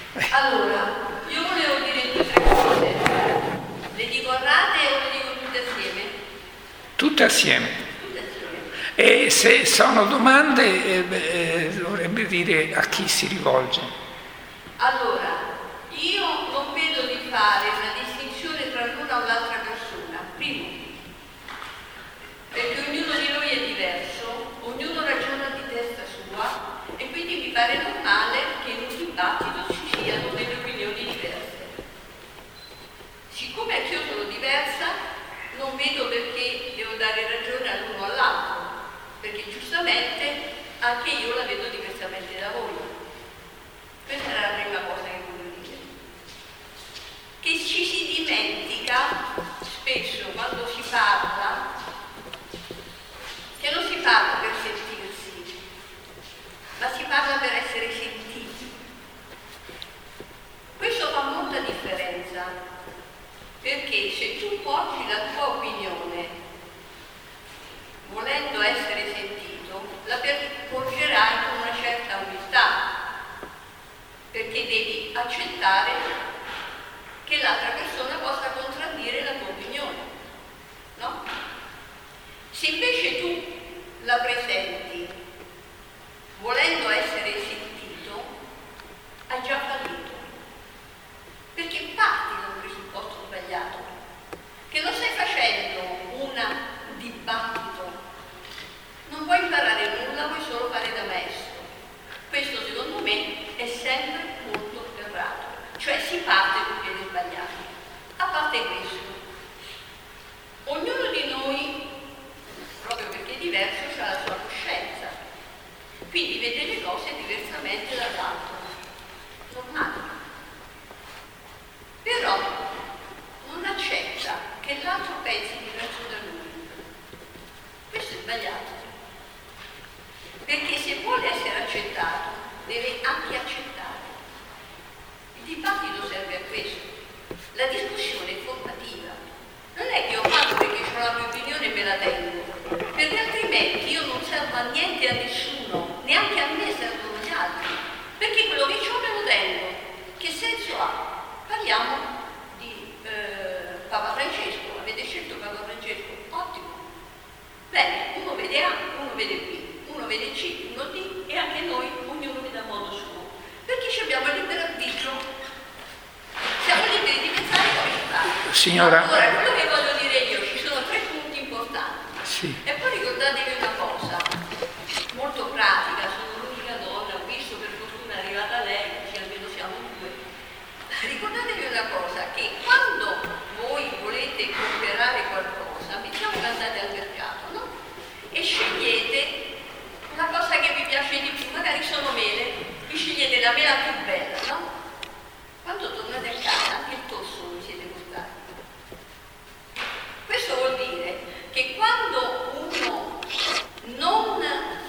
Allora, io volevo dire 2 o 3 cose. Le dico a rate o le dico tutte assieme? Tutte assieme. Tutte assieme. E se sono domande dovrebbe dire a chi si rivolge. Allora, io non vedo di fare una distinzione tra l'una o l'altra persona. Primo, perché ognuno di noi è diverso, ognuno ragiona di testa sua e quindi mi pare normale che in un dibattito ci siano delle opinioni diverse. Siccome anch'io sono diversa, non vedo perché devo dare ragione all'uno o all'altro, perché giustamente anche io la vedo diversamente da voi. Questa è la prima cosa che voglio dire. Che ci si dimentica spesso quando si parla che non si parla per sentirsi, ma si parla per essere sentiti. Questo fa molta differenza, perché se tu porti la tua opinione volendo essere sentito, la porgerai con una certa umiltà, perché devi accettare che l'altra persona possa contraddire la tua opinione, no? Se invece tu la presenti volendo essere sentito, hai già fallito, perché parti da un presupposto sbagliato, che non stai facendo un dibattito, non puoi imparare nulla, puoi solo fare da maestro. Questo secondo me è sempre molto errato, cioè si parte con piedi sbagliati. A parte questo, ognuno di noi, proprio perché è diverso, ha la sua coscienza, quindi vede le cose diversamente dall'altro, normale. Però non accetta che l'altro pensi diverso da lui. Questo è sbagliato, perché se vuole essere accettato deve anche accettare. Il dibattito serve a questo, la discussione è formativa. Non è che io parlo perché ho la mia opinione e me la tengo, perché altrimenti io non servo a niente e a nessuno, neanche a me servono gli altri, perché quello che ho me lo tengo. Che senso ha? Parliamo di Papa Francesco, avete scelto Papa Francesco? Ottimo. Bene, uno vede A, uno vede B, uno vede C, uno D e anche noi, ognuno vede a modo suo. Perché abbiamo il libero arbitrio, siamo liberi di pensare come ci pare. Signora. Allora, quello che voglio dire io, ci sono 3 punti importanti. Sì. E poi ricordatevi una cosa, molto pratica, sono l'unica donna, ho visto per fortuna è arrivata lei, così almeno siamo 2. Ricordatevi una cosa, che quando voi volete comprare qualcosa, mettiamo che andate al mercato, no? E scegliete una cosa che vi piace di più, magari sono mele, vi scegliete la mela più bella, no? Quando tornate a casa anche il tosso vi siete portati. Questo vuol dire che quando uno non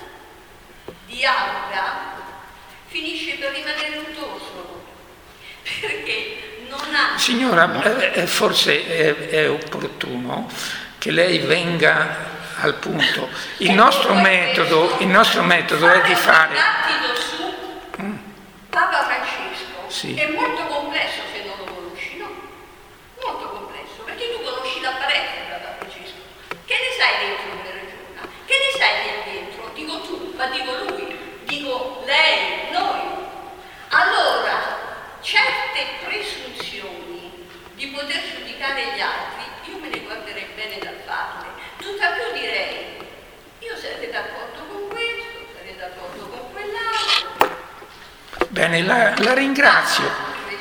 dialoga finisce per rimanere un tosso, perché non ha... Signora, forse è opportuno che lei venga al punto. Il nostro metodo è di fare... su Papa Francesco sì. È molto complesso se non lo conosci, no? Molto complesso, perché tu conosci l'apparecchio di Papa Francesco. Che ne sai dentro come ragiona? Che ne sai dentro? Dico tu, ma dico lui, dico lei, noi. Allora, certe presunzioni di poter giudicare gli altri, io me ne guarderei bene dal farle. Tutt'al più direi, io sarei d'accordo con questo, sarei d'accordo con quell'altro. Bene, la ringrazio.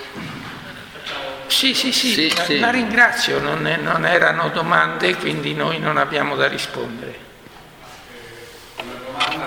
Sì, la ringrazio, non erano domande, quindi noi non abbiamo da rispondere. Una domanda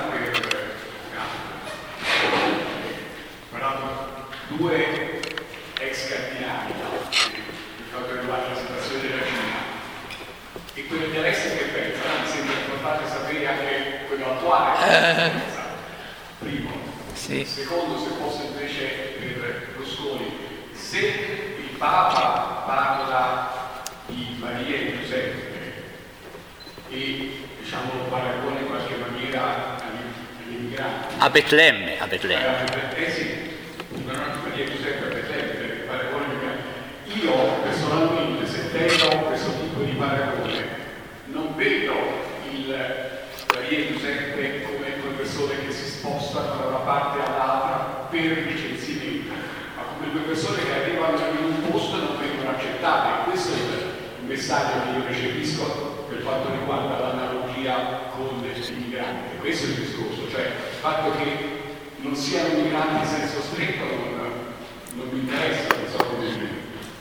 per 2 ex cardinali, per quanto riguarda la situazione della Cina, e quello di Alessia che pensa, mi sembra importante sapere anche quello attuale. Primo. Sì. Secondo, se posso invece per Berlusconi, se il Papa parla di Maria e Giuseppe e diciamo lo paragona in qualche maniera agli immigranti. A Betlemme. Sì, ma non Maria Giuseppe a Betlemme, perché il paragone io personalmente, se vedo questo tipo di paragone, non vedo Maria Giuseppe come quelle persone che si spostano da una parte all'altra per licenziamento, ma come quelle persone che arrivano in un posto e non vengono accettate. Questo è il messaggio che io recepisco per quanto riguarda l'analogia con gli migranti. Questo è il discorso, cioè il fatto che non siano migranti in senso stretto non mi interessa, non so come dire.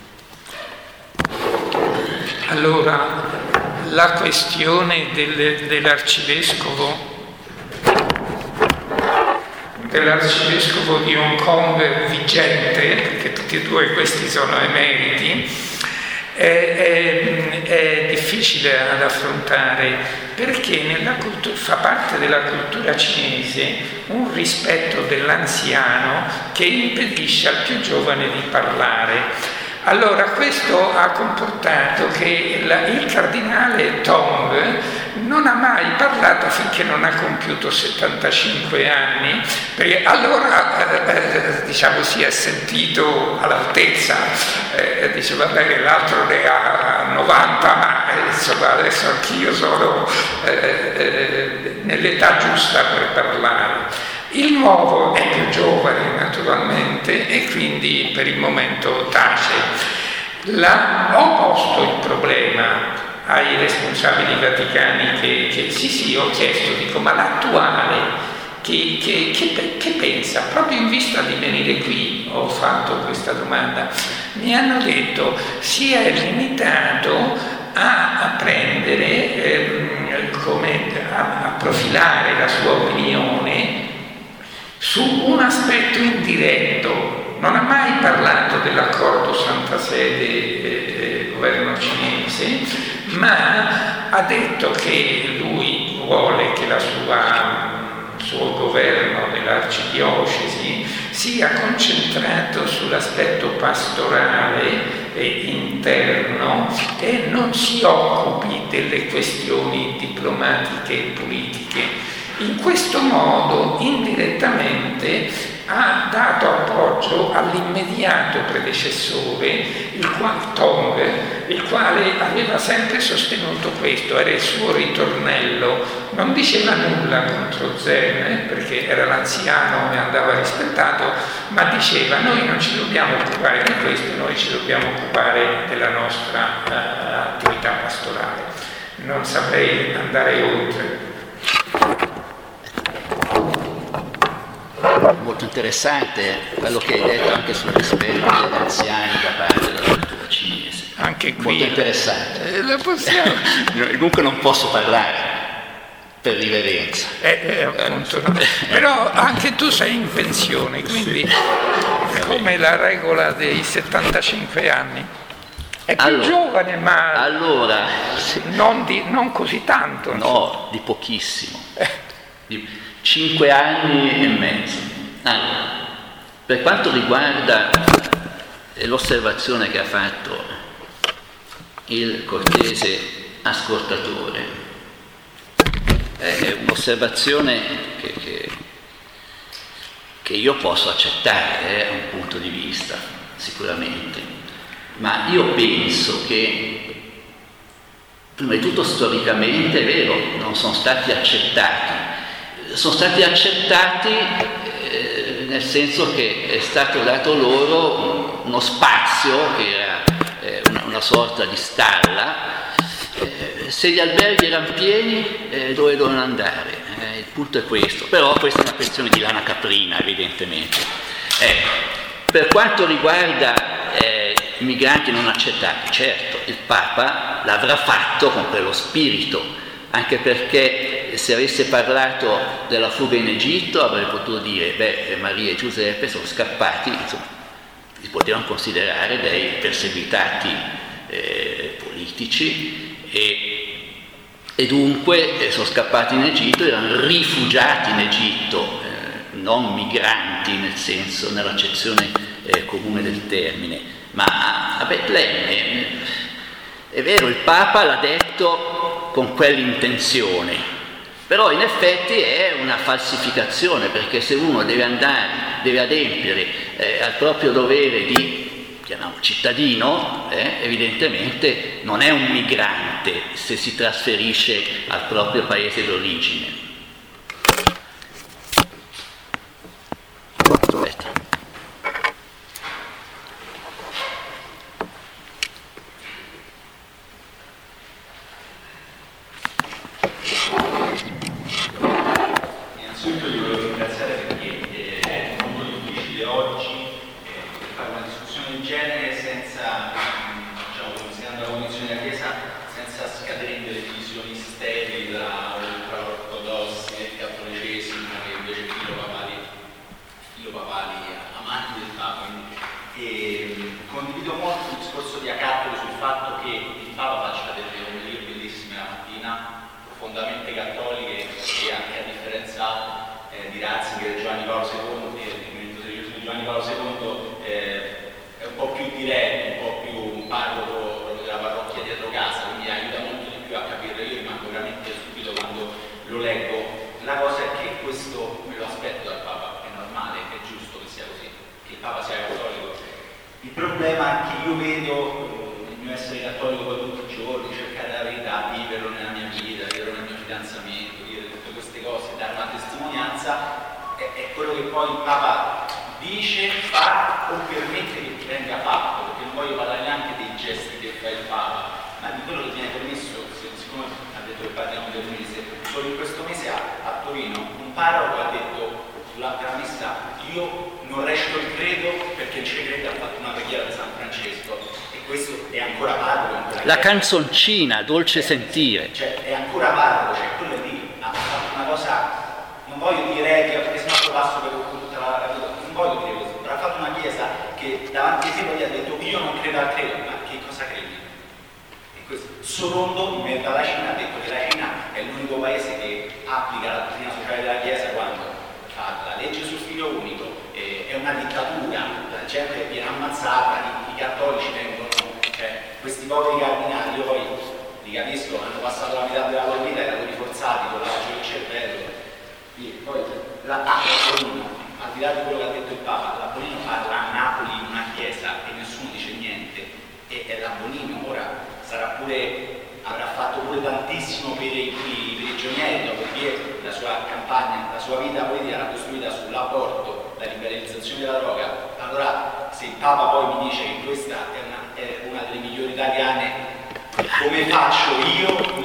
Allora, la questione dell'arcivescovo di Hong Kong vigente, perché tutti e due questi sono emeriti, è difficile ad affrontare, perché fa parte della cultura cinese un rispetto dell'anziano che impedisce al più giovane di parlare. Allora questo ha comportato che il cardinale Tong non ha mai parlato finché non ha compiuto 75 anni, perché allora diciamo si è sentito all'altezza, dice va bene, l'altro ne ha 90, ma insomma adesso anch'io sono nell'età giusta per parlare. Il nuovo è più giovane naturalmente e quindi per il momento tace. Ho posto il problema ai responsabili vaticani che sì, ho chiesto, dico, ma l'attuale che pensa? Proprio in vista di venire qui ho fatto questa domanda. Mi hanno detto si è limitato a prendere, a profilare la sua opinione su un aspetto indiretto. Non ha mai parlato dell'accordo Santa Sede governo cinese, ma ha detto che lui vuole che il suo governo dell'arcidiocesi sia concentrato sull'aspetto pastorale e interno e non si occupi delle questioni diplomatiche e politiche. In questo modo, indirettamente, ha dato appoggio all'immediato predecessore, Tong, il quale aveva sempre sostenuto questo, era il suo ritornello, non diceva nulla contro Zen, perché era l'anziano e andava rispettato, ma diceva noi non ci dobbiamo occupare di questo, noi ci dobbiamo occupare della nostra attività pastorale. Non saprei andare oltre. Molto interessante quello che hai detto anche sul rispetto degli anziani da parte della cultura cinese. Anche qui molto interessante. La possiamo. Dunque non posso parlare per riverenza. Appunto, no. Però anche tu sei in pensione, quindi come la regola dei 75 anni. È più giovane, ma allora, non così tanto. No, di pochissimo. 5 anni e mezzo. Allora, per quanto riguarda l'osservazione che ha fatto il cortese ascoltatore, è un'osservazione che io posso accettare, è un punto di vista, sicuramente, ma io penso che prima di tutto storicamente è vero, non sono stati accettati. Sono stati accettati nel senso che è stato dato loro uno spazio che era una sorta di stalla. Se gli alberghi erano pieni, dove dovevano andare? Il punto è questo. Però questa è una questione di lana caprina, evidentemente. Per quanto riguarda i migranti non accettati, certo, il Papa l'avrà fatto con quello spirito, anche perché se avesse parlato della fuga in Egitto avrebbe potuto dire Maria e Giuseppe sono scappati, insomma, li potevano considerare dei perseguitati politici e dunque sono scappati in Egitto, erano rifugiati in Egitto, non migranti nel senso, nell'accezione comune del termine, ma a Betlemme è vero, il Papa l'ha detto con quell'intenzione, però in effetti è una falsificazione, perché se uno deve adempiere al proprio dovere di, chiamiamolo cittadino, evidentemente non è un migrante se si trasferisce al proprio paese d'origine. Aspetta. Innanzitutto vi volevo ringraziare perché è molto difficile oggi fare una discussione del genere senza, considerando la condizione della Chiesa, senza scadere in delle divisioni sterili tra ultraortodossi e cattolicesimo e invece filopapali amanti del Papa. Condivido molto il discorso di Acattoli sul fatto che il Papa faccia delle omelie bellissime la mattina, profondamente cattoliche, e anche a differenza di Ratzinger e Giovanni Paolo II, il movimento religioso di Giovanni Paolo II è un po' più diretto, un po' più un parroco proprio della parrocchia dietro casa, quindi aiuta molto di più a capire. Io rimango veramente stupito quando lo leggo. La cosa è che questo me lo aspetto dal Papa, è normale, è giusto che sia così, che il Papa sia cattolico. Il problema è che io vedo il mio essere cattolico poi tutti i giorni, cercare la verità, viverlo nella mia vita, viverlo nel mio fidanzamento, vivere tutte queste cose, dare una testimonianza, è quello che poi il Papa dice, fa o permette che venga fatto, perché non voglio parlare neanche dei gesti che fa il Papa, ma di quello che viene permesso. Siccome ha detto che parliamo del mese, solo in questo mese a Torino un parroco ha detto durante la messa: io non recito il credo perché il credo ha fatto una preghiera di San Francesco, e questo è ancora parroco. La canzoncina, dolce sentire. Cioè è ancora parroco, cioè quello è lì, ha fatto una cosa, non voglio dire che perché sennò passo per tutta la vita, non voglio dire così, però ha fatto una chiesa che davanti ai secoli ha detto: io non credo al credo, ma che cosa credi? E questo Sorondo, in merito alla Cina, ha detto che la Cina è l'unico paese che applica la dottrina sociale della Chiesa quando fa la legge sul figlio unico, è una dittatura, la gente viene ammazzata, i cattolici vengono, cioè questi poveri cardinali, io poi li capisco, hanno passato la metà della loro vita, erano rinforzati con la lavaggio del cervello, e poi Bonino, al di là di quello che ha detto il Papa, la Bonino parla a Napoli in una chiesa e nessuno dice niente, e è la Bonino, ora avrà fatto pure tantissimo per i prigionieri, perché la sua campagna, la sua vita politica era costruita sull'aborto, la liberalizzazione della droga. Allora, se il Papa poi mi dice che questa è una delle migliori italiane, come faccio io, con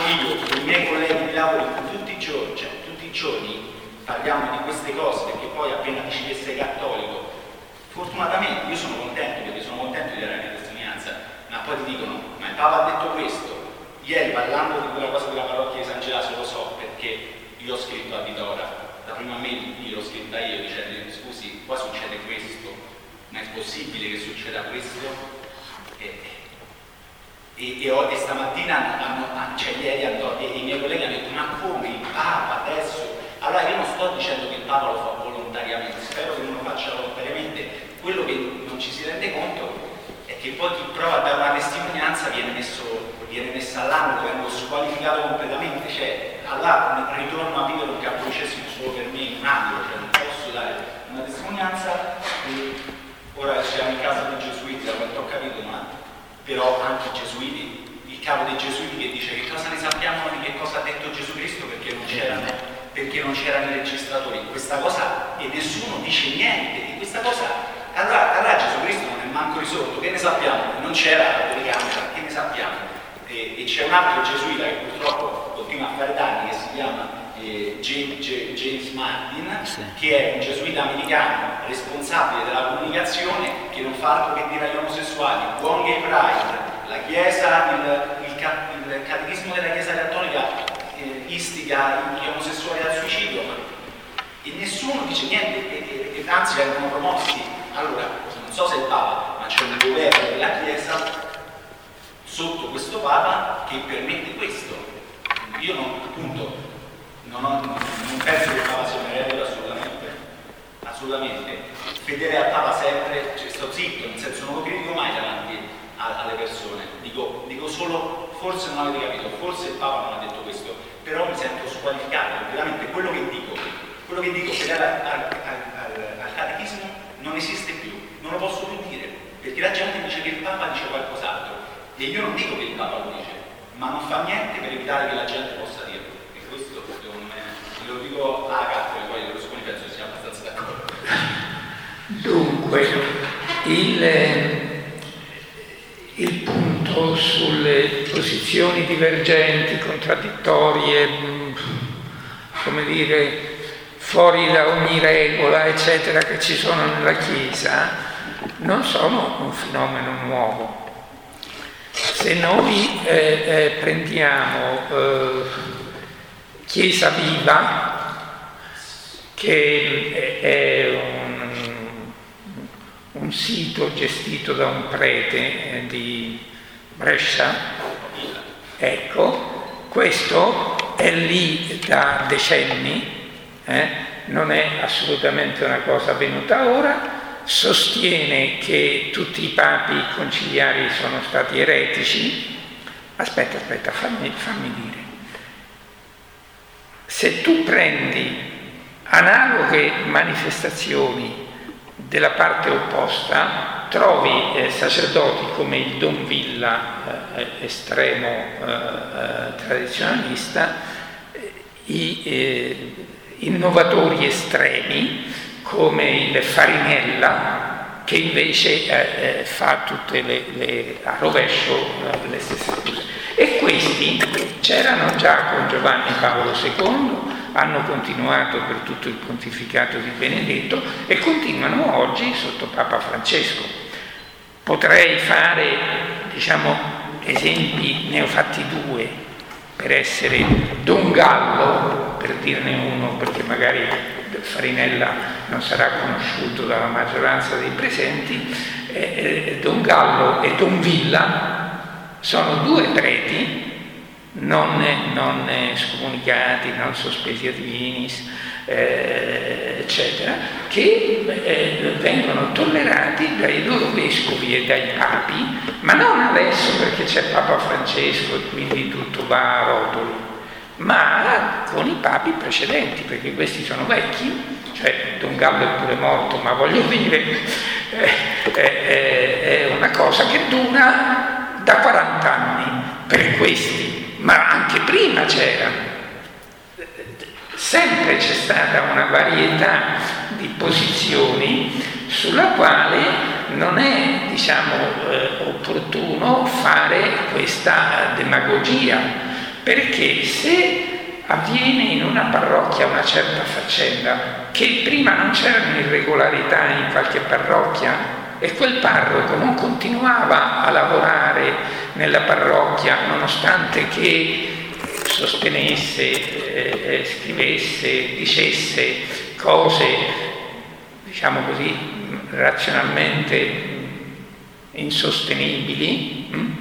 i miei colleghi di lavoro tutti i giorni parliamo di queste cose, perché poi appena dici che sei cattolico, fortunatamente io sono contento, perché sono contento di dare la mia testimonianza, ma poi ti dicono: ma il Papa ha detto questo. Ieri, parlando di quella cosa della parrocchia di San Gerasio, lo so perché io ho scritto a Vitora, la prima mail l'ho scritta io dicendo: scusi, qua succede questo, ma è possibile che succeda questo? E stamattina, cioè ieri, i miei colleghi hanno detto: ma come il Papa adesso? Allora io non sto dicendo che il Papa lo fa volontariamente, spero che non lo faccia volontariamente. Quello che non ci si rende conto è che poi chi prova a dare una testimonianza viene messo all'angolo, viene squalificato completamente, cioè allora ritorno a vivere un cattolicesimo solo per me in un angolo, cioè non posso dare una testimonianza. E ora siamo in casa dei Gesuiti, da quanto ho capito, ma però anche i Gesuiti, il capo dei Gesuiti che dice: che cosa ne sappiamo di che cosa ha detto Gesù Cristo, perché non c'erano i registratori, questa cosa, e nessuno dice niente di questa cosa. Allora Gesù Cristo non è manco risorto, che ne sappiamo? Non c'era la telecamera, che ne sappiamo? E c'è un altro gesuita che purtroppo continua a fare danni, che si chiama James Martin, sì, che è un gesuita americano responsabile della comunicazione, che non fa altro che dire agli omosessuali: buon gay pride, la Chiesa, il catechismo della Chiesa cattolica istiga gli omosessuali al suicidio, e nessuno dice niente, e anzi vengono promossi. Allora, non so se il Papa, ma c'è un governo della Chiesa sotto questo Papa che permette questo. Io non penso che il Papa sia un erede, assolutamente. Fedele al Papa sempre, cioè, sto zitto, nel senso non lo critico mai davanti alle persone. Dico solo, forse non avete capito, forse il Papa non ha detto questo, però mi sento squalificato, veramente quello che dico fedele al catechismo non non esiste più, non lo posso più dire, perché la gente dice che il Papa dice qualcos'altro, e io non dico che il Papa lo dice, ma non fa niente per evitare che la gente possa dirlo, e questo secondo me, lo dico a cattedra, poi Berlusconi penso che sia abbastanza d'accordo. Dunque, il punto sulle posizioni divergenti, contraddittorie, come dire, fuori da ogni regola, eccetera, che ci sono nella Chiesa, non sono un fenomeno nuovo. Se noi prendiamo Chiesa Viva, che è un sito gestito da un prete di Brescia, ecco, questo è lì da decenni, non è assolutamente una cosa avvenuta ora, sostiene che tutti i papi conciliari sono stati eretici. Aspetta, fammi dire. Se tu prendi analoghe manifestazioni della parte opposta, trovi sacerdoti come il Don Villa, estremo tradizionalista, i innovatori estremi come il Farinella, che invece fa tutte a rovescio le stesse cose. E questi c'erano già con Giovanni Paolo II, hanno continuato per tutto il pontificato di Benedetto e continuano oggi sotto Papa Francesco. Potrei fare, esempi, ne ho fatti due, per essere Don Gallo, per dirne uno, perché magari Farinella non sarà conosciuto dalla maggioranza dei presenti. Don Gallo e Don Villa sono due preti non scomunicati, non sospesi ad divinis, eccetera, che vengono tollerati dai loro vescovi e dai papi, ma non adesso perché c'è Papa Francesco e quindi tutto va a rotoli, ma con i papi precedenti, perché questi sono vecchi, cioè Don Gallo è pure morto, ma voglio dire, è una cosa che dura da 40 anni per questi. Ma anche prima c'era, sempre c'è stata una varietà di posizioni sulla quale non è, opportuno fare questa demagogia, perché se avviene in una parrocchia una certa faccenda, che prima non c'erano irregolarità in qualche parrocchia, e quel parroco non continuava a lavorare nella parrocchia nonostante che sostenesse, scrivesse, dicesse cose, razionalmente insostenibili,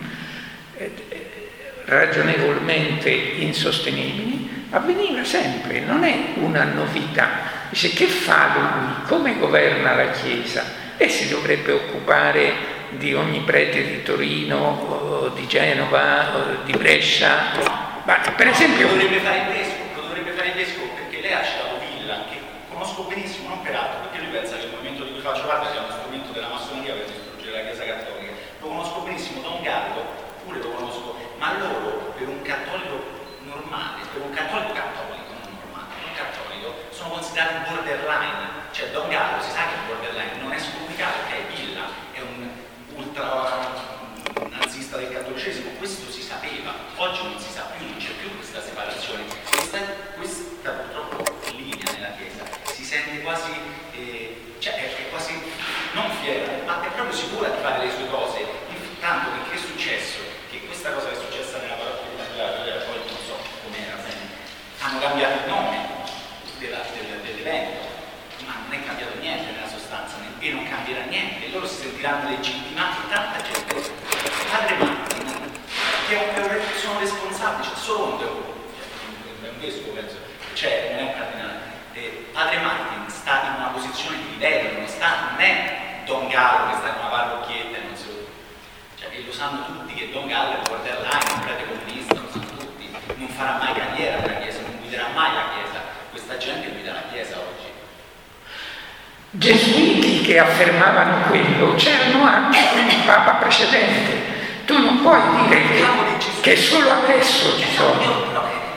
ragionevolmente insostenibili, avveniva sempre, non è una novità. Dice, che fa lui? Come governa la Chiesa? E si dovrebbe occupare di ogni prete di Torino, di Genova, di Brescia. Ma per esempio... Lo dovrebbe fare il vescovo, perché lei ha citato Villa, che conosco benissimo, non peraltro, perché lui pensa che il movimento di cui faccio parte sia uno strumento della massoneria per distruggere la Chiesa Cattolica. Lo conosco benissimo, Don Gallo, pure lo conosco, ma loro, per un cattolico normale, per un cattolico non normale, un cattolico, sono considerati un borderline. Cioè Don Gallo si sa che è un borderline, non è scomunicato, che è Villa, è un ultra nazista del cattolicesimo, questo si sapeva, oggi non si sa più, non c'è più questa separazione, questa purtroppo linea nella Chiesa si sente quasi, è quasi non fiera, ma è proprio sicura di fare le sue cose, tanto che è successo? Che questa cosa che è successa nella parrocchia di Maggioria, poi non so com'era bene, hanno cambiato il nome dell'evento, ma non è cambiato niente nella sostanza e non cambierà niente, loro si sentiranno legittimati, tanta gente. Padre Martin, che sono responsabili, c'è solo un vescovo, penso, non è un cardinale. Padre Martin sta in una posizione di livello, non è Don Gallo che sta in una parrocchietta e non si e lo sanno tutti che Don Gallo è un borderline, un prete comunista, lo sanno tutti, non farà mai carriera nella Chiesa, non guiderà mai la Chiesa, questa gente guida la Chiesa oggi. Gesuiti che affermavano quello c'erano anche un Papa precedente. Tu non puoi dire che solo adesso ci sono.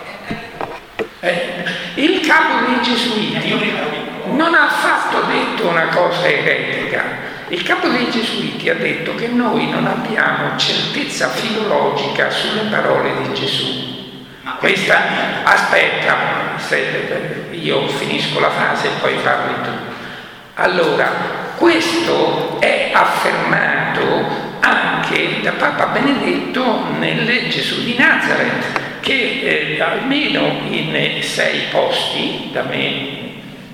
Il capo dei Gesuiti non ha affatto detto una cosa eretica. Il capo dei Gesuiti ha detto che noi non abbiamo certezza filologica sulle parole di Gesù. Aspetta, io finisco la frase e poi parli tu. Allora, questo è affermato anche da Papa Benedetto nel Gesù di Nazareth, che almeno in 6 posti, da me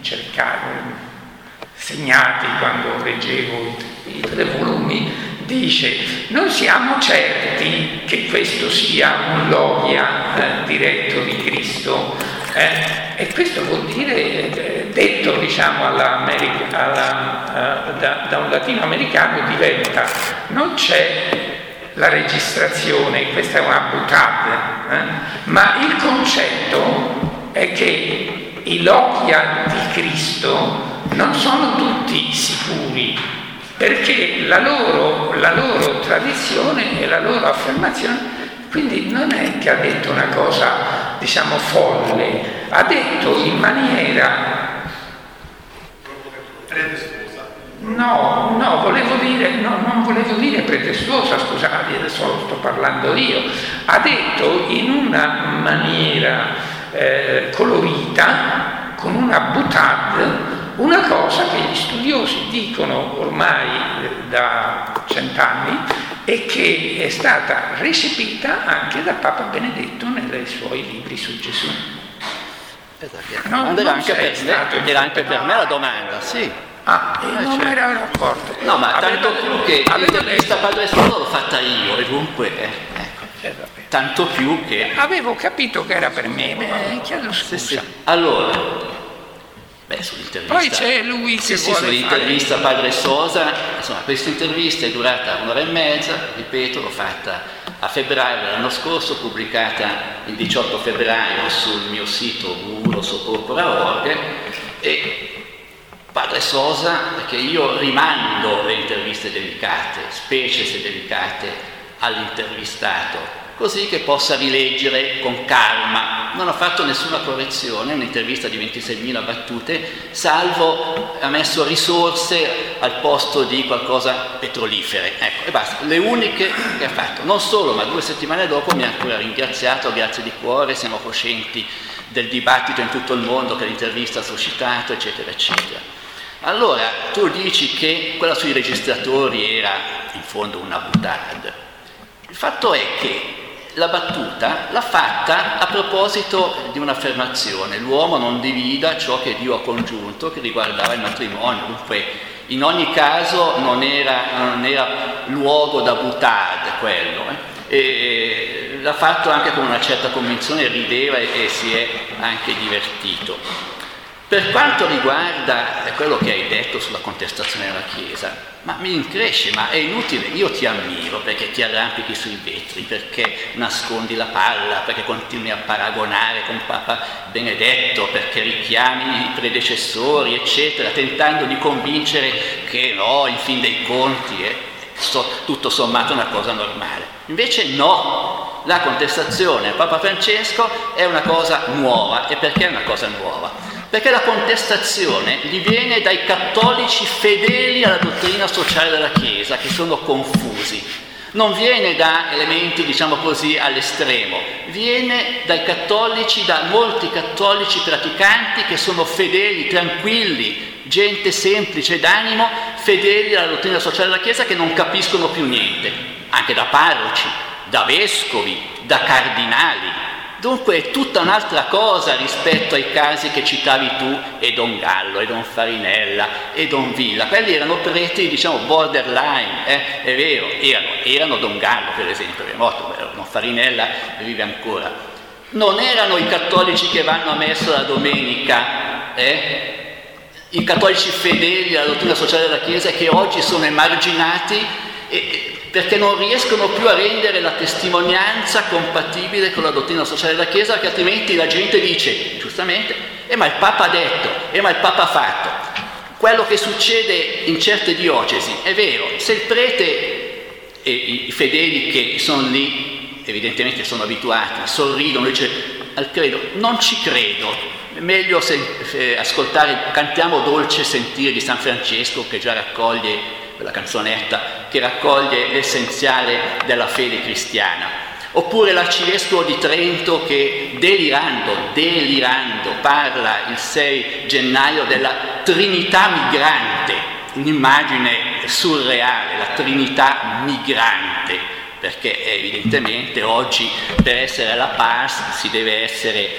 segnati quando leggevo i 3 volumi, dice: non siamo certi che questo sia un logia diretto di Cristo, e questo vuol dire, detto diciamo da un latinoamericano, diventa: non c'è la registrazione, questa è una boutade, ma il concetto è che i logia di Cristo non sono tutti sicuri, perché la loro tradizione e la loro affermazione, quindi non è che ha detto una cosa diciamo folle, ha detto in maniera non volevo dire pretestuosa, scusate, adesso lo sto parlando io, ha detto in una maniera colorita, con una boutade, una cosa che gli studiosi dicono ormai da 100 anni e che è stata recepita anche da Papa Benedetto nei suoi libri su Gesù. Era anche per me la domanda, sì. Non me l'ero accorto. No, ma tanto più che l'intervista Padre Sosa l'ho fatta io, e dunque tanto più che avevo capito che era per me, chiedo scusa. Sì. Allora, sull'intervista. Poi c'è lui che vuole sull'intervista Padre Sosa, insomma, questa intervista è durata 1 ora e mezza, ripeto, l'ho fatta a febbraio dell'anno scorso, pubblicata il 18 febbraio sul mio sito www.socorpora.org, e Padre Sosa, perché io rimando le interviste delicate, specie se delicate, all'intervistato, così che possa rileggere con calma. Non ho fatto nessuna correzione, un'intervista di 26.000 battute, salvo ha messo risorse al posto di qualcosa petrolifere. Ecco, e basta, le uniche che ha fatto. Non solo, ma 2 settimane dopo mi ha ancora ringraziato, grazie di cuore, siamo coscienti del dibattito in tutto il mondo che l'intervista ha suscitato, eccetera, eccetera. Allora, tu dici che quella sui registratori era in fondo una boutade. Il fatto è che la battuta l'ha fatta a proposito di un'affermazione: l'uomo non divida ciò che Dio ha congiunto, che riguardava il matrimonio. Dunque, in ogni caso non era luogo da boutade quello. E l'ha fatto anche con una certa convinzione, rideva e si è anche divertito. Per quanto riguarda quello che hai detto sulla contestazione della Chiesa, ma mi incresce, ma è inutile, io ti ammiro perché ti arrampichi sui vetri, perché nascondi la palla, perché continui a paragonare con Papa Benedetto, perché richiami i predecessori, eccetera, tentando di convincere che no, in fin dei conti è tutto sommato una cosa normale. Invece no, la contestazione a Papa Francesco è una cosa nuova. E perché è una cosa nuova? Perché la contestazione gli viene dai cattolici fedeli alla dottrina sociale della Chiesa, che sono confusi. Non viene da elementi, diciamo così, all'estremo, viene dai cattolici, da molti cattolici praticanti che sono fedeli, tranquilli, gente semplice d'animo, fedeli alla dottrina sociale della Chiesa, che non capiscono più niente, anche da parroci, da vescovi, da cardinali. Dunque è tutta un'altra cosa rispetto ai casi che citavi tu, e Don Gallo, e Don Farinella, e Don Villa. Quelli erano preti, diciamo, borderline, è vero, erano Don Gallo, per esempio, è morto, Don Farinella vive ancora. Non erano i cattolici che vanno a messa la domenica, i cattolici fedeli alla dottrina sociale della Chiesa, che oggi sono emarginati perché non riescono più a rendere la testimonianza compatibile con la dottrina sociale della Chiesa, perché altrimenti la gente dice, giustamente, ma il Papa ha detto, ma il Papa ha fatto. quello che succede in certe diocesi. È vero, se il prete e i fedeli che sono lì, evidentemente sono abituati, sorridono, dice al credo, non ci credo, è meglio ascoltare Cantiamo dolce sentire di San Francesco, che già raccoglie, quella canzonetta, che raccoglie l'essenziale della fede cristiana. Oppure l'arcivescovo di Trento che delirando parla il 6 gennaio della Trinità migrante, un'immagine surreale, la Trinità migrante, perché evidentemente oggi per essere alla paz si deve essere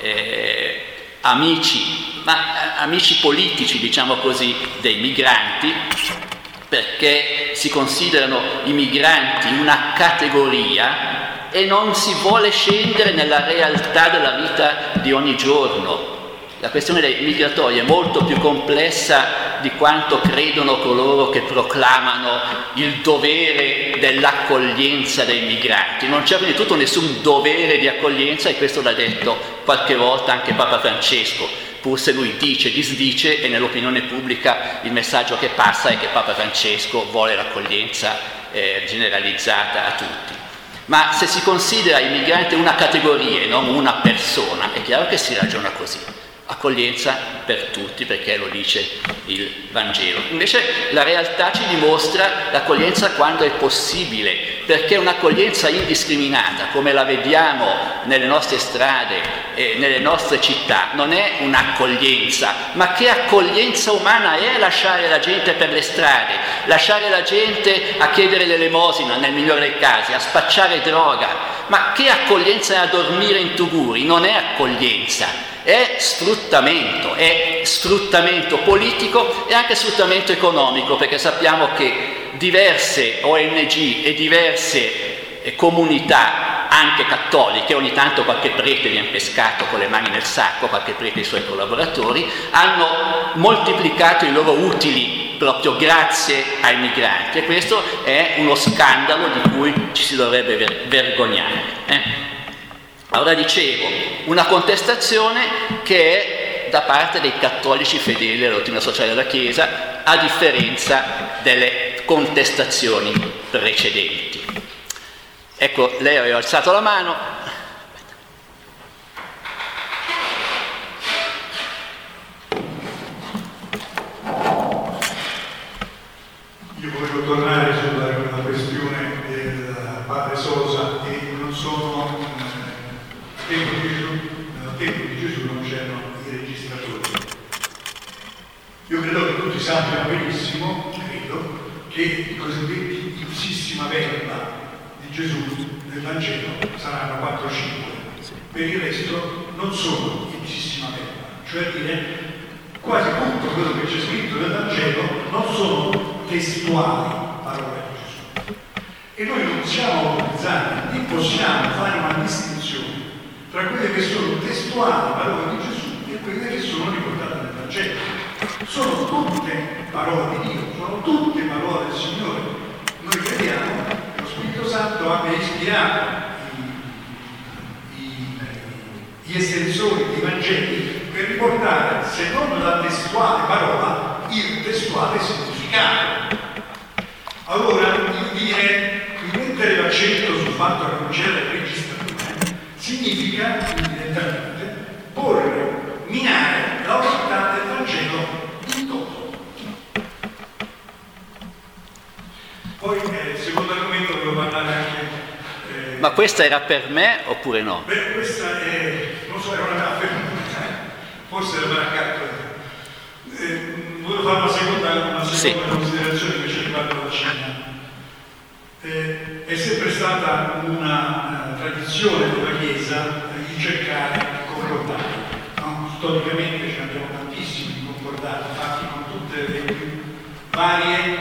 amici politici, diciamo così, dei migranti, perché si considerano i migranti una categoria e non si vuole scendere nella realtà della vita di ogni giorno. La questione dei migratori è molto più complessa di quanto credono coloro che proclamano il dovere dell'accoglienza dei migranti. Non c'è prima di tutto nessun dovere di accoglienza, e questo l'ha detto qualche volta anche Papa Francesco, pur se lui dice, disdice, e nell'opinione pubblica il messaggio che passa è che Papa Francesco vuole l'accoglienza generalizzata a tutti. Ma se si considera il migrante una categoria e non una persona, è chiaro che si ragiona così. Accoglienza per tutti, perché lo dice il Vangelo. Invece la realtà ci dimostra l'accoglienza quando è possibile, perché un'accoglienza indiscriminata, come la vediamo nelle nostre strade e nelle nostre città, non è un'accoglienza. Ma che accoglienza umana è lasciare la gente per le strade, lasciare la gente a chiedere l'elemosina, nel migliore dei casi, a spacciare droga? Ma che accoglienza è a dormire in tuguri? Non è accoglienza. È sfruttamento politico e anche sfruttamento economico, perché sappiamo che diverse ONG e diverse comunità, anche cattoliche, ogni tanto qualche prete viene pescato con le mani nel sacco, qualche prete e i suoi collaboratori, hanno moltiplicato i loro utili proprio grazie ai migranti, e questo è uno scandalo di cui ci si dovrebbe vergognare. Allora dicevo, una contestazione che è da parte dei cattolici fedeli alla dottrina sociale della Chiesa, a differenza delle contestazioni precedenti. Ecco, lei aveva alzato la mano. Io volevo tornare sulla questione del padre Sosa, e non sono... Nel tempo di Gesù non c'erano i registratori. Io credo che tutti sappiano benissimo, che i cosiddetti ipsissima verba di Gesù nel Vangelo saranno 4 o 5. Per il resto non sono ipsissima verba, cioè dire quasi tutto quello che c'è scritto nel Vangelo non sono testuali parole di Gesù. E noi non siamo autorizzati, né possiamo fare una distinzione tra quelle che sono testuali parole di Gesù e quelle che sono riportate nel Vangelo. Sono tutte parole di Dio, sono tutte parole del Signore. Noi crediamo che lo Spirito Santo abbia ispirato gli estensori dei Vangeli per riportare, se non la testuale parola, il testuale significato. Allora, il mettere l'accento sul fatto che non c'è la registrazione significa, evidentemente, minare l'autorità del Vangelo in toto. Poi, il secondo argomento volevo parlare anche... Ma questa era per me oppure no? Beh, questa è... non so, era una forse era una carta. Volevo fare una seconda considerazione invece riguardo la Cina. È sempre stata una tradizione della Chiesa di cercare di concordare, no? Storicamente ce ne abbiamo tantissimi di concordati, fatti con tutte le più varie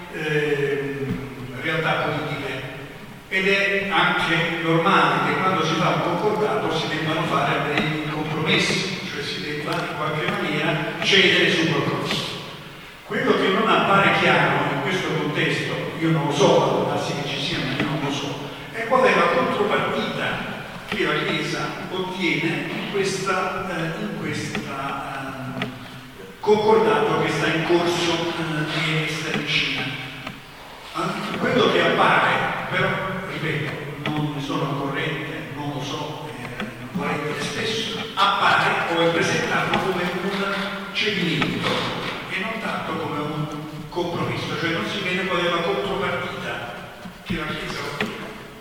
realtà politiche, ed è anche normale che quando si fa un concordato si debbano fare dei compromessi, cioè si debba in qualche maniera cedere su qualcosa. Quello che non appare chiaro in questo contesto, io non lo so, può darsi che ci sia, ma io non lo so, è qual è la contropartita che la Chiesa ottiene in questa concordato che sta in corso di essere in Cina. Quello che appare, però, ripeto, non ne sono al corrente, non lo so, non vorrei dire spesso, appare o è presentato come un cedimento e non tanto come un compromesso, cioè non si vede qual è la contropartita che la Chiesa offre.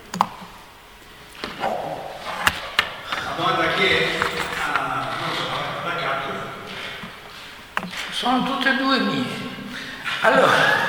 La domanda che è, non so, da capo. Sono tutte e due mie. Allora,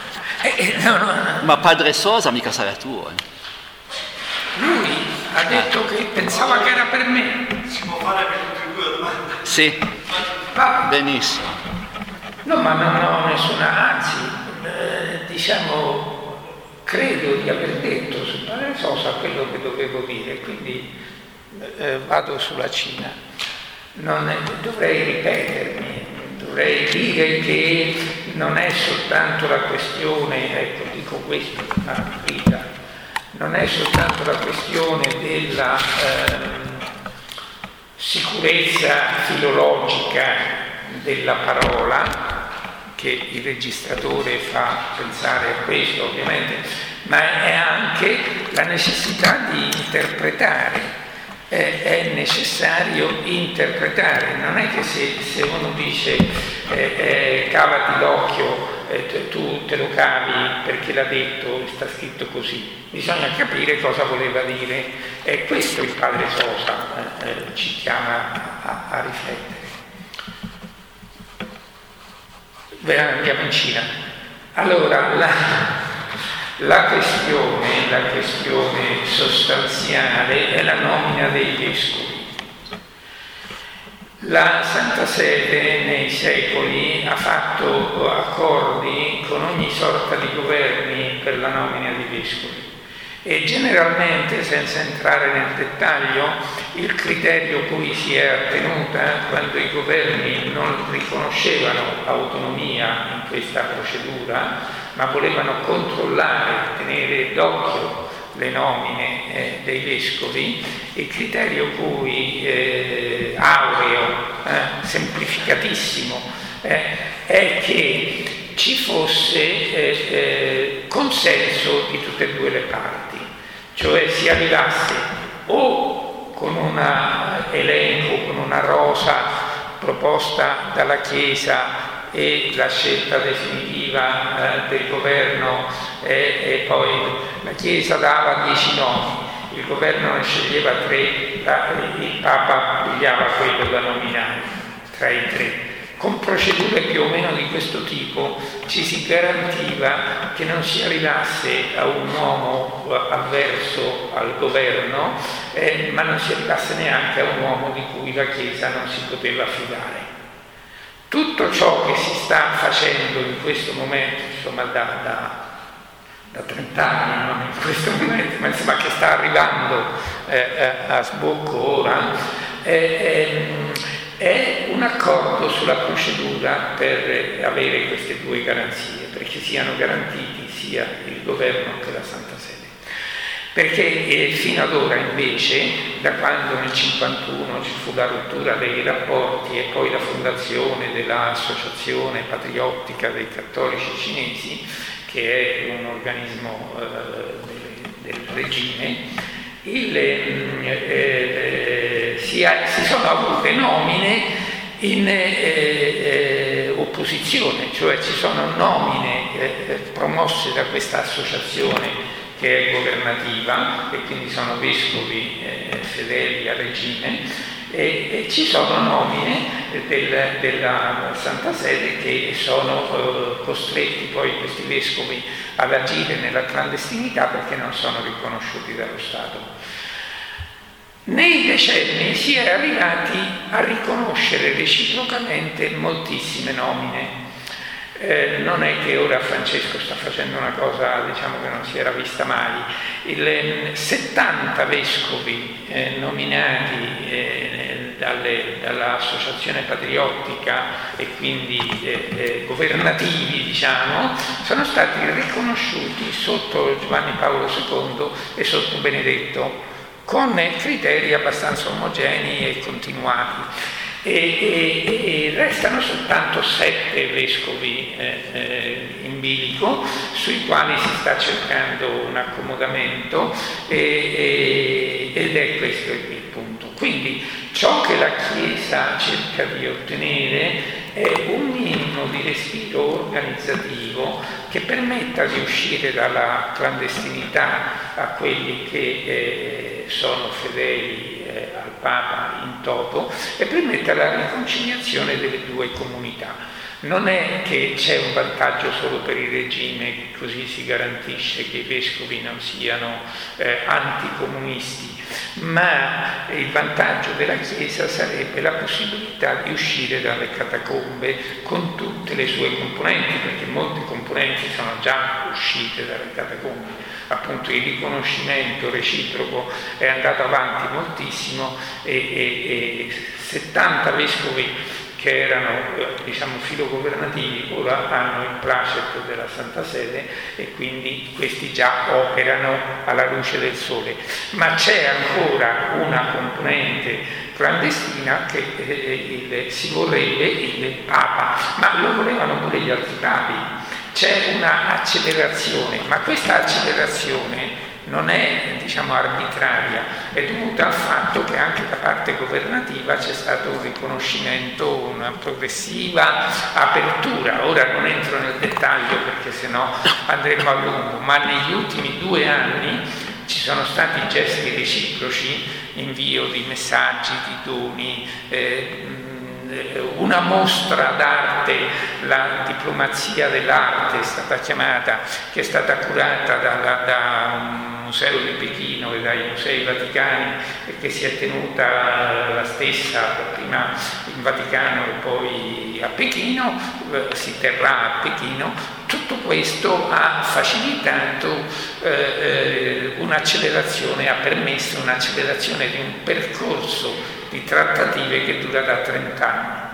Ma padre Sosa mica sarà tuo. lui ha detto che pensava che era per me. Si può fare per tutte e due la domanda? Sì, Va. benissimo. No, ma non ho nessuna, anzi, diciamo, credo di aver detto sul padre Sosa quello che dovevo dire, quindi vado sulla Cina. Dovrei ripetermi, dovrei dire che non è soltanto la questione, ecco, dico questo, Rita, non è soltanto la questione della sicurezza filologica della parola, che il registratore fa pensare a questo ovviamente, ma è anche la necessità di interpretare. È necessario interpretare, non è che se uno dice cavati l'occhio, tu te lo cavi perché l'ha detto, sta scritto così, bisogna capire cosa voleva dire, e questo il padre Sosa ci chiama a riflettere. Andiamo in Cina. Allora, la questione sostanziale è la nomina dei vescovi. La Santa Sede nei secoli ha fatto accordi con ogni sorta di governi per la nomina di vescovi e generalmente, senza entrare nel dettaglio, il criterio cui si è attenuta quando i governi non riconoscevano autonomia in questa procedura, ma volevano controllare, tenere d'occhio le nomine dei vescovi, il criterio cui aureo, semplificatissimo, è che ci fosse consenso di tutte e due le parti, cioè si arrivasse o con un elenco, con una rosa proposta dalla Chiesa e la scelta definitiva del governo e poi la Chiesa dava 10 nomi, il governo ne sceglieva 3, il Papa pigliava quello da nominare tra i 3. Con procedure più o meno di questo tipo ci si garantiva che non si arrivasse a un uomo avverso al governo, ma non si arrivasse neanche a un uomo di cui la Chiesa non si poteva fidare. Tutto ciò che si sta facendo in questo momento, insomma da 30 anni, non in questo momento, ma insomma che sta arrivando a sbocco ora, è un accordo sulla procedura per avere queste due garanzie, perché siano garantiti sia il governo che la Santa Sede. Perché fino ad ora invece, da quando nel 1951 ci fu la rottura dei rapporti e poi la fondazione dell'Associazione Patriottica dei Cattolici Cinesi, che è un organismo del regime, si sono avute nomine in opposizione, cioè ci sono nomine promosse da questa associazione che è governativa e quindi sono vescovi fedeli al regime e ci sono nomine della Santa Sede che sono costretti poi questi vescovi ad agire nella clandestinità perché non sono riconosciuti dallo Stato. Nei decenni si è arrivati a riconoscere reciprocamente moltissime nomine. Non è che ora Francesco sta facendo una cosa, diciamo, che non si era vista mai. 70 vescovi nominati dall'Associazione Patriottica e quindi governativi, diciamo, sono stati riconosciuti sotto Giovanni Paolo II e sotto Benedetto, con criteri abbastanza omogenei e continuati. e restano soltanto 7 vescovi in bilico sui quali si sta cercando un accomodamento ed è questo il punto. Quindi ciò che la Chiesa cerca di ottenere è un minimo di respiro organizzativo che permetta di uscire dalla clandestinità a quelli che sono fedeli al Papa in toto e permetta la riconciliazione delle due comunità. Non è che c'è un vantaggio solo per il regime, che così si garantisce che i vescovi non siano anticomunisti, ma il vantaggio della Chiesa sarebbe la possibilità di uscire dalle catacombe con tutte le sue componenti, perché molte componenti sono già uscite dalle catacombe. Appunto il riconoscimento reciproco è andato avanti moltissimo e 70 vescovi che erano filogovernativi ora hanno il placet della Santa Sede e quindi questi già operano alla luce del sole. Ma c'è ancora una componente clandestina che si vorrebbe il Papa, ma lo volevano pure gli altri papi. C'è una accelerazione, ma questa accelerazione non è arbitraria, è dovuta al fatto che anche da parte governativa c'è stato un riconoscimento, una progressiva apertura. Ora non entro nel dettaglio perché sennò andremo a lungo, ma negli ultimi 2 anni ci sono stati gesti reciproci, invio di messaggi, di doni, una mostra d'arte, la diplomazia dell'arte è stata chiamata, che è stata curata da un museo di Pechino e dai musei vaticani e che si è tenuta la stessa prima in Vaticano e poi a Pechino, si terrà a Pechino. Tutto questo ha facilitato un'accelerazione, ha permesso un'accelerazione di un percorso di trattative che dura da 30 anni.